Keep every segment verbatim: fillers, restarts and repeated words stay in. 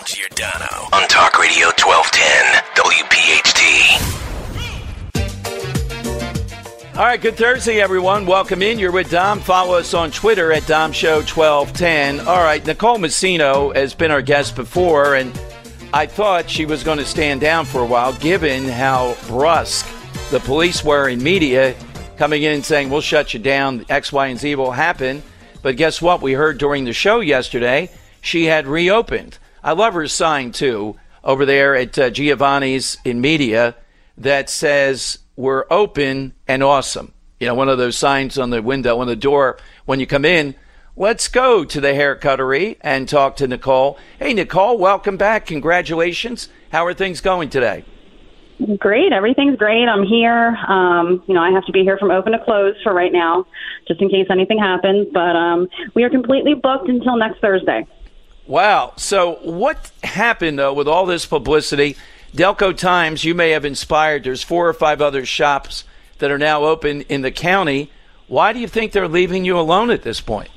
Giordano on Talk Radio twelve ten W P H T. All right, good Thursday, everyone. Welcome in. You're with Dom. Follow us on Twitter at Dom Show twelve ten. All right, Nicole Messino has been our guest before, and I thought she was going to stand down for a while, given how brusque the police were in media, coming in and saying, we'll shut you down, X, Y, and Z will happen. But guess what? We heard during the show yesterday, she had reopened. I love her sign, too, over there at uh, Giovanni's in media that says, we're open and awesome. You know, one of those signs on the window, on the door, when you come in. Let's go to the hair cuttery and talk to Nicole. Hey, Nicole, welcome back. Congratulations. How are things going today? Great. Everything's great. I'm here. Um, you know, I have to be here from open to close for right now, just in case anything happens. But um, we are completely booked until next Thursday. Wow. So what happened, though, with all this publicity? Delco Times, you may have inspired. There's four or five other shops that are now open in the county. Why do you think they're leaving you alone at this point?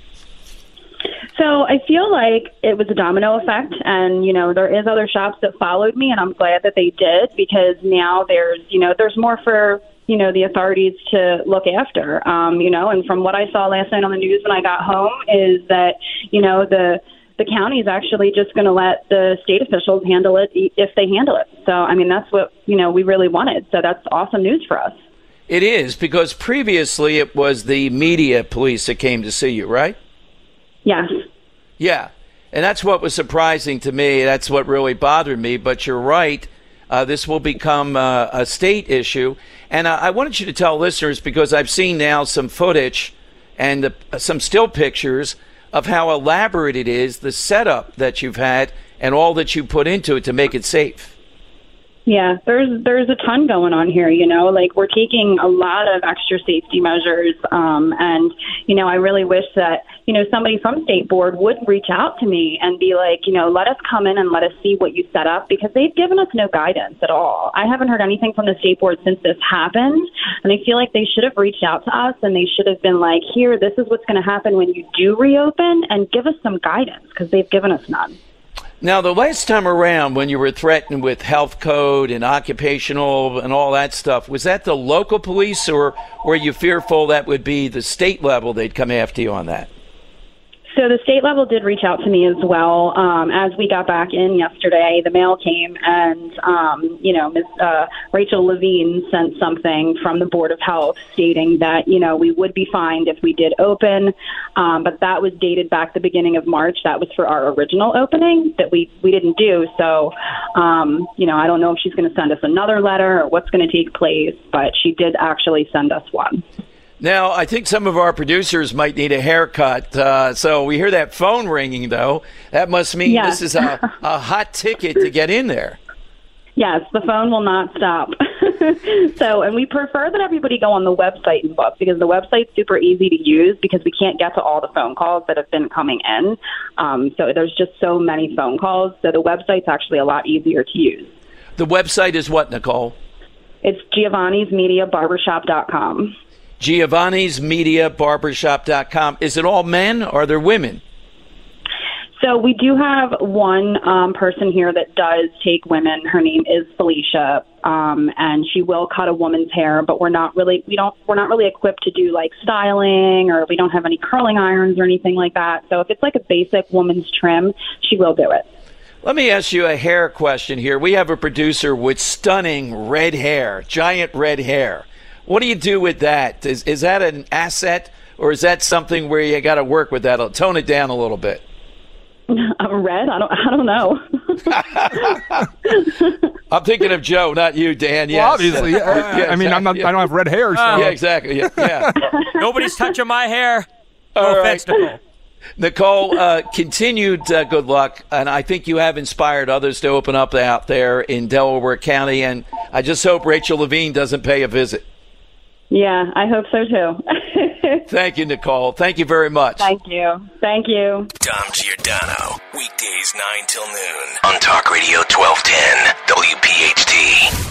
So I feel like it was a domino effect, and, you know, there is other shops that followed me, and I'm glad that they did, because now there's, you know, there's more for, you know, the authorities to look after, um, you know, and from what I saw last night on the news when I got home is that, you know, the the county is actually just going to let the state officials handle it if they handle it. So, I mean, that's what, you know, we really wanted. So that's awesome news for us. It is, because previously it was the media police that came to see you, right? Yes. Yeah, and that's what was surprising to me. That's what really bothered me. But you're right. Uh, this will become uh, a state issue. And uh, I wanted you to tell listeners, because I've seen now some footage and uh, some still pictures of how elaborate it is, the setup that you've had and all that you put into it to make it safe. Yeah, there's there's a ton going on here, you know, like we're taking a lot of extra safety measures. Um, and, you know, I really wish that, you know, somebody from State Board would reach out to me and be like, you know, let us come in and let us see what you set up, because they've given us no guidance at all. I haven't heard anything from the State Board since this happened. And I feel like they should have reached out to us, and they should have been like, here, this is what's going to happen when you do reopen, and give us some guidance, because they've given us none. Now, the last time around when you were threatened with health code and occupational and all that stuff, was that the local police, or were you fearful that would be the state level they'd come after you on that? So the state level did reach out to me as well. Um, as we got back in yesterday, the mail came, and, um, you know, Miz Uh, Rachel Levine sent something from the Board of Health stating that, you know, we would be fined if we did open. Um, but that was dated back the beginning of March. That was for our original opening that we, we didn't do. So, um, you know, I don't know if she's going to send us another letter or what's going to take place, but she did actually send us one. Now, I think some of our producers might need a haircut. Uh, so we hear that phone ringing, though. That must mean yes. This is a, a hot ticket to get in there. Yes, the phone will not stop. So, and we prefer that everybody go on the website and book, because the website's super easy to use, because we can't get to all the phone calls that have been coming in. Um, so there's just so many phone calls. So the website's actually a lot easier to use. The website is what, Nicole? It's Giovanni's Media Barbershop dot com. Giovanni's Media Barbershop dot com. Is it all men, or are there women? So we do have one um, person here that does take women. Her name is Felicia, um, and she will cut a woman's hair. But we're not really we don't we're not really equipped to do like styling, or we don't have any curling irons or anything like that. So if it's like a basic woman's trim, she will do it. Let me ask you a hair question here. We have a producer with stunning red hair, giant red hair. What do you do with that? Is is that an asset, or is that something where you got to work with that? I'll tone it down a little bit. I'm red. I don't. I don't know. I'm thinking of Joe, not you, Dan. Yes. Well, obviously. Yeah. Yeah, exactly. I mean, I'm not. I don't have red hair. So. Yeah, exactly. Yeah. yeah. Nobody's touching my hair. No All offense, right. Nicole. Nicole, uh, continued uh, good luck, and I think you have inspired others to open up out there in Delaware County, and I just hope Rachel Levine doesn't pay a visit. Yeah, I hope so too. Thank you, Nicole. Thank you very much. Thank you. Thank you. Dom Giordano, weekdays nine till noon on Talk Radio twelve ten W P H T.